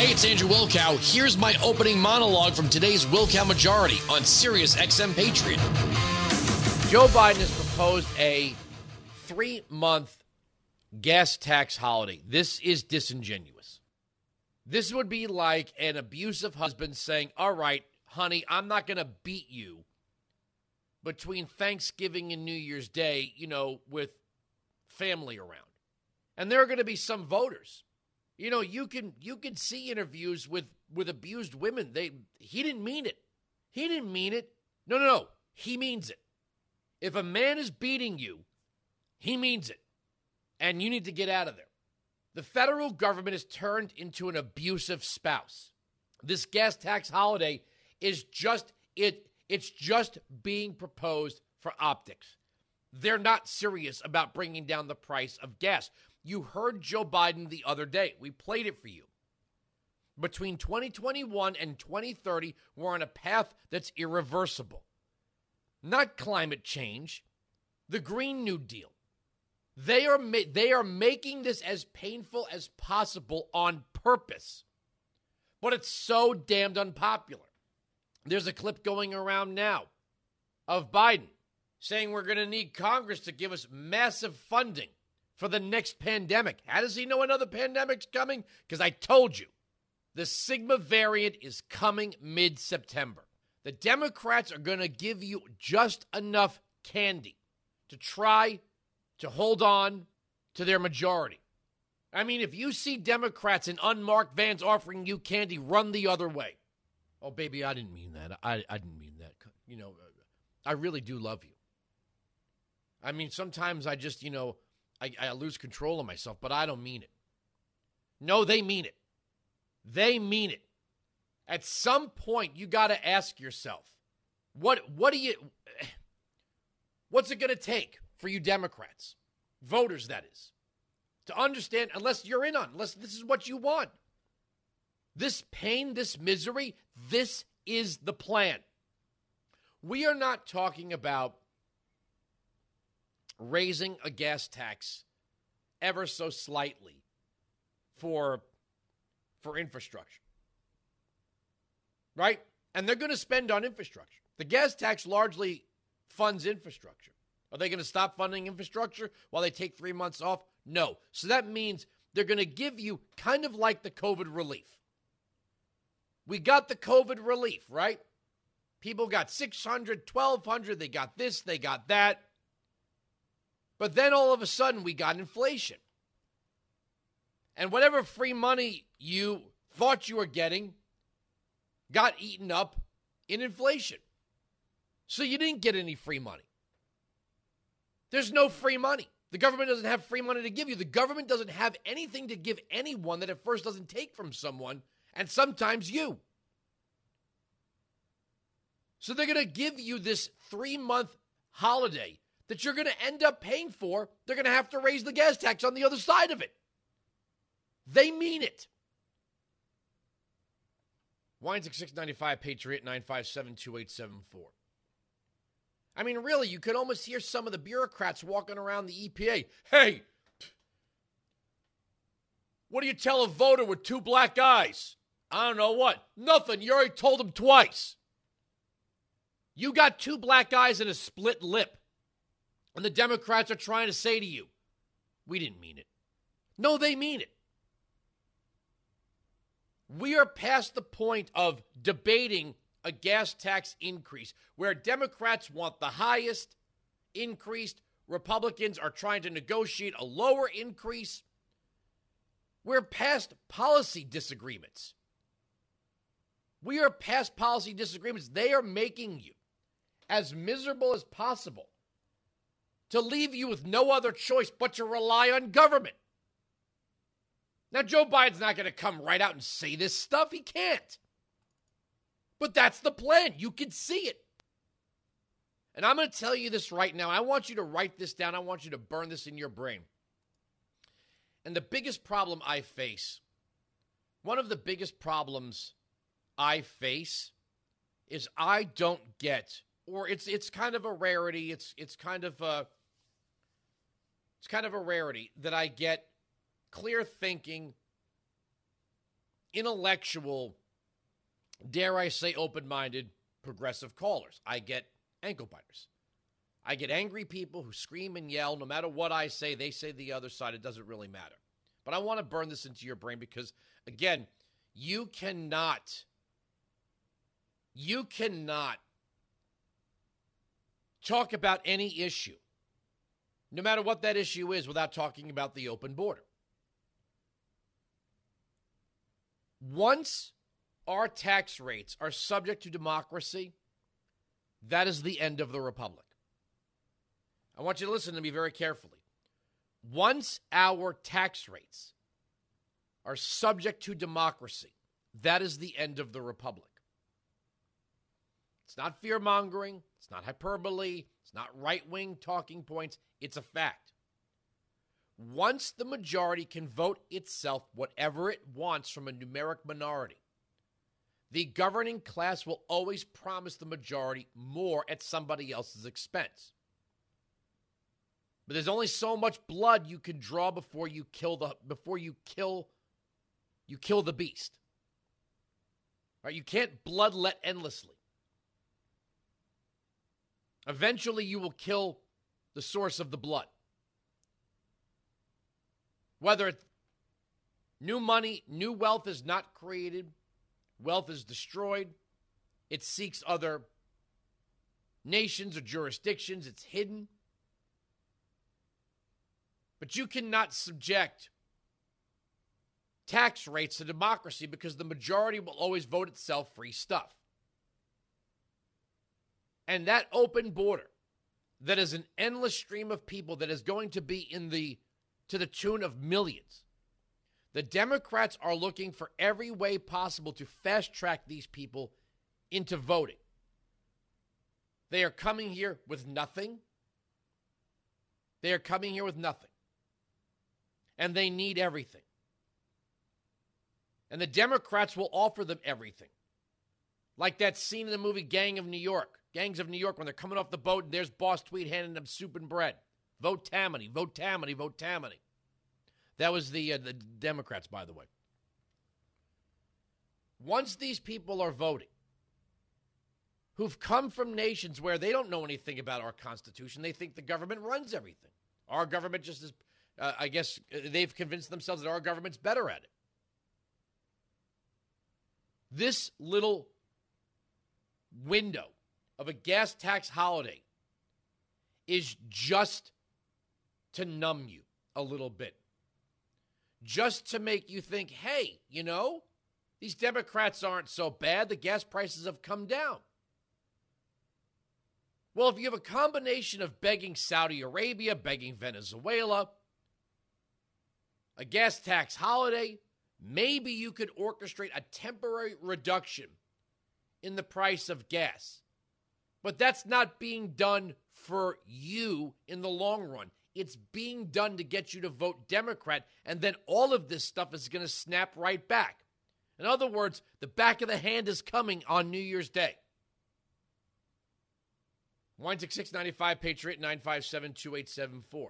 Hey, it's Andrew Wilkow. Here's my opening monologue from today's Wilkow Majority on Sirius XM Patriot. Joe Biden has proposed a 3-month gas tax holiday. This is disingenuous. This would be like an abusive husband saying, all right, honey, I'm not going to beat you between Thanksgiving and New Year's Day, with family around. And there are going to be some voters. You can see interviews with abused women. He didn't mean it. He didn't mean it. No. He means it. If a man is beating you, he means it. And you need to get out of there. The federal government has turned into an abusive spouse. This gas tax holiday is it's just being proposed for optics. They're not serious about bringing down the price of gas. You heard Joe Biden the other day. We played it for you. Between 2021 and 2030, we're on a path that's irreversible. Not climate change, the Green New Deal. They are making this as painful as possible on purpose. But it's so damned unpopular. There's a clip going around now of Biden saying we're going to need Congress to give us massive funding for the next pandemic. How does he know another pandemic's coming? Because I told you, the Sigma variant is coming mid-September. The Democrats are going to give you just enough candy to try to hold on to their majority. I mean, if you see Democrats in unmarked vans offering you candy, run the other way. Oh, baby, I didn't mean that. I didn't mean that. I really do love you. I mean, sometimes I just, I lose control of myself, but I don't mean it. No, they mean it. They mean it. At some point, you got to ask yourself, what's it going to take for you Democrats, voters that is, to understand, unless this is what you want. This pain, this misery, this is the plan. We are not talking about raising a gas tax ever so slightly for infrastructure. Right? And they're going to spend on infrastructure. The gas tax largely funds infrastructure. Are they going to stop funding infrastructure while they take 3 months off? No. So that means they're going to give you kind of like the COVID relief. We got the COVID relief, right? People got $600, $1,200. They got this, they got that. But then all of a sudden we got inflation. And whatever free money you thought you were getting got eaten up in inflation. So you didn't get any free money. There's no free money. The government doesn't have free money to give you. The government doesn't have anything to give anyone that at first doesn't take from someone, and sometimes you. So they're going to give you this 3-month holiday that you're going to end up paying for. They're going to have to raise the gas tax on the other side of it. They mean it. Weinzig 695, Patriot 957-2874. I mean, really, you could almost hear some of the bureaucrats walking around the EPA. Hey, what do you tell a voter with 2 black eyes? I don't know what. Nothing. You already told them twice. You got 2 black eyes and a split lip. And the Democrats are trying to say to you, we didn't mean it. No, they mean it. We are past the point of debating a gas tax increase where Democrats want the highest increase. Republicans are trying to negotiate a lower increase. We're past policy disagreements. We are past policy disagreements. They are making you as miserable as possible to leave you with no other choice but to rely on government. Now, Joe Biden's not going to come right out and say this stuff. He can't. But that's the plan. You can see it. And I'm going to tell you this right now. I want you to write this down. I want you to burn this in your brain. And the biggest problem I face, one of the biggest problems I face is I don't get, or it's kind of a rarity. It's kind of a rarity that I get clear thinking, intellectual, dare I say open-minded, progressive callers. I get ankle biters. I get angry people who scream and yell. No matter what I say, they say the other side. It doesn't really matter. But I want to burn this into your brain because, again, you cannot talk about any issue, no matter what that issue is, without talking about the open border. Once our tax rates are subject to democracy, that is the end of the republic. I want you to listen to me very carefully. Once our tax rates are subject to democracy, that is the end of the republic. It's not fear-mongering. It's not hyperbole. It's not right-wing talking points. It's a fact. Once the majority can vote itself whatever it wants from a numeric minority, the governing class will always promise the majority more at somebody else's expense. But there's only so much blood you can draw before you kill the beast. Right? You can't bloodlet endlessly. Eventually, you will kill the source of the blood. Whether it's new money, new wealth is not created, wealth is destroyed, it seeks other nations or jurisdictions, it's hidden. But you cannot subject tax rates to democracy because the majority will always vote itself free stuff. And that open border, that is an endless stream of people that is going to be to the tune of millions. The Democrats are looking for every way possible to fast-track these people into voting. They are coming here with nothing. And they need everything. And the Democrats will offer them everything. Like that scene in the movie Gangs of New York, when they're coming off the boat and there's Boss Tweed handing them soup and bread. Vote Tammany, vote Tammany, vote Tammany. That was the Democrats, by the way. Once these people are voting, who've come from nations where they don't know anything about our Constitution, they think the government runs everything. Our government just is, I guess they've convinced themselves that our government's better at it. This little window of a gas tax holiday is just to numb you a little bit. Just to make you think, hey, these Democrats aren't so bad. The gas prices have come down. Well, if you have a combination of begging Saudi Arabia, begging Venezuela, a gas tax holiday, maybe you could orchestrate a temporary reduction in the price of gas. But that's not being done for you in the long run. It's being done to get you to vote Democrat, and then all of this stuff is going to snap right back. In other words, the back of the hand is coming on New Year's Day. Weinzig 695, Patriot 957-2874.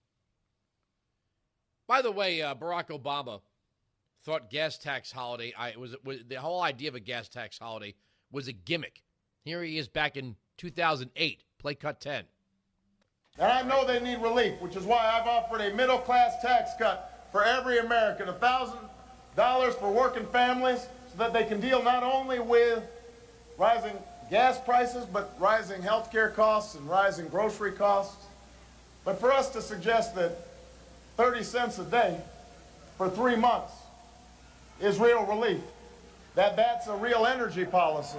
By the way, Barack Obama thought gas tax holiday, the whole idea of a gas tax holiday was a gimmick. Here he is back in 2008. Play cut 10. And I know they need relief, which is why I've offered a middle-class tax cut for every American, $1,000 for working families, so that they can deal not only with rising gas prices, but rising health care costs and rising grocery costs. But for us to suggest that 30 cents a day for 3 months is real relief, that's a real energy policy,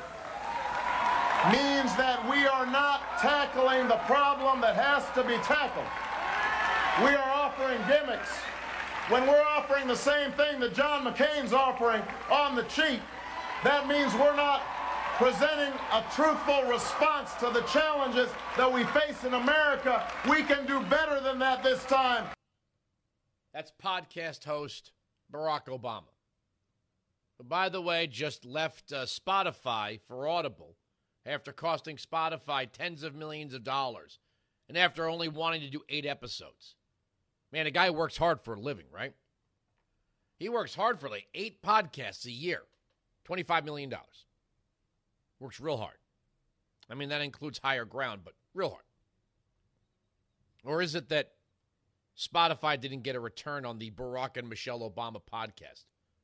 means that we are not tackling the problem that has to be tackled. We are offering gimmicks. When we're offering the same thing that John McCain's offering on the cheap, that means we're not presenting a truthful response to the challenges that we face in America. We can do better than that this time. That's podcast host Barack Obama. Who, by the way, just left Spotify for Audible after costing Spotify tens of millions of dollars and after only wanting to do 8 episodes. Man, a guy works hard for a living, right? He works hard for like 8 podcasts a year, $25 million. Works real hard. I mean, that includes Higher Ground, but real hard. Or is it that Spotify didn't get a return on the Barack and Michelle Obama podcast?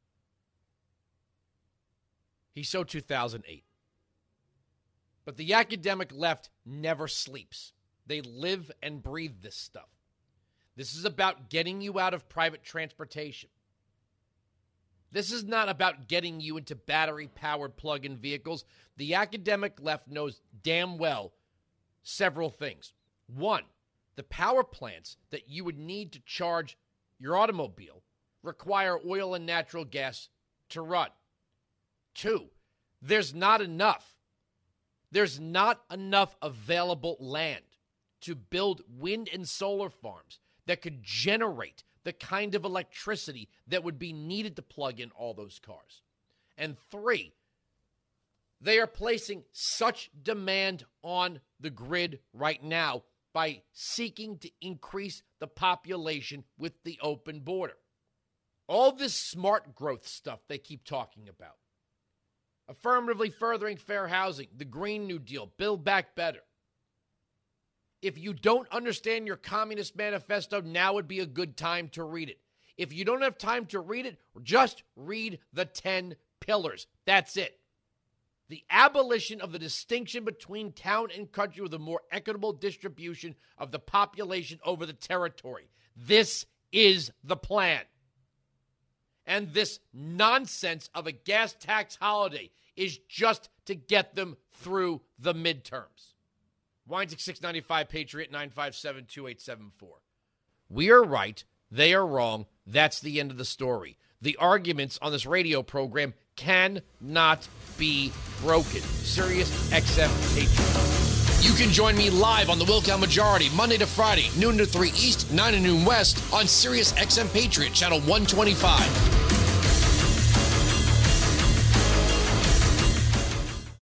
He's so 2008. But the academic left never sleeps. They live and breathe this stuff. This is about getting you out of private transportation. This is not about getting you into battery-powered plug-in vehicles. The academic left knows damn well several things. One, the power plants that you would need to charge your automobile require oil and natural gas to run. 2, there's not enough. There's not enough available land to build wind and solar farms that could generate the kind of electricity that would be needed to plug in all those cars. And 3, they are placing such demand on the grid right now by seeking to increase the population with the open border. All this smart growth stuff they keep talking about. Affirmatively furthering fair housing, the Green New Deal, Build Back Better. If you don't understand your Communist Manifesto, now would be a good time to read it. If you don't have time to read it, just read the 10 pillars. That's it. The abolition of the distinction between town and country with a more equitable distribution of the population over the territory. This is the plan. And this nonsense of a gas tax holiday is just to get them through the midterms. Weinzig 695, Patriot 957-2874. We are right. They are wrong. That's the end of the story. The arguments on this radio program cannot be broken. Sirius XM Patriot. You can join me live on the Will Count Majority, Monday to Friday, noon to 3 East, 9 to noon West, on Sirius XM Patriot, channel 125.